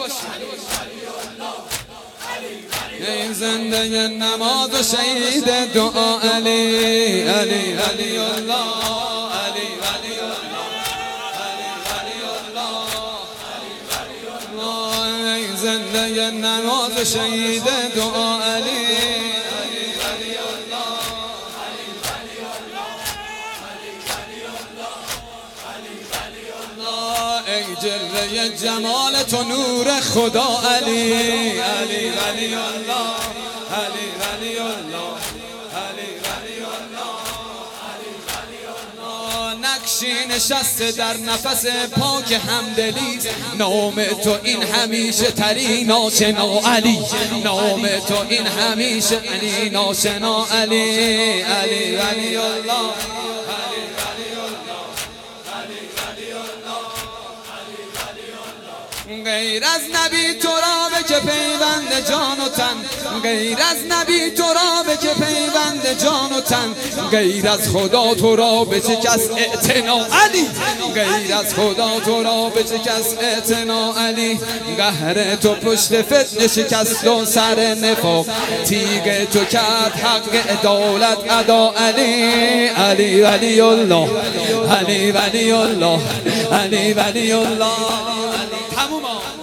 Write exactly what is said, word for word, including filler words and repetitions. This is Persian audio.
ای زنده نماز و شهید دعا علی علی علی الله علی علی الله علی علی الله ای زنده نماز و شهید دعا علی علی علی الله علی علی الله ای جلوه جمال تو نور خدا علی علی علی الله علی علی الله علی علی الله علی علی الله نقشی نشسته در نفس پاک همدلی نام تو این همیشه ترین آشنا علی نام تو این همیشه علی ناشنا علی علی علی الله غیر از نبی تو را به که پیوند جان و تن غیر از نبی تو را به که پیوند جان و تن غیر از خدا تو را به چه کس اعتنا علی غیر از خدا تو را به چه کس اعتنا علی قهر تو پشت فتنه شکست و سر نفاق تیغ تو کرد حق عدالت ادا علی علی ولی الله علی ولی الله علی ولی الله تموم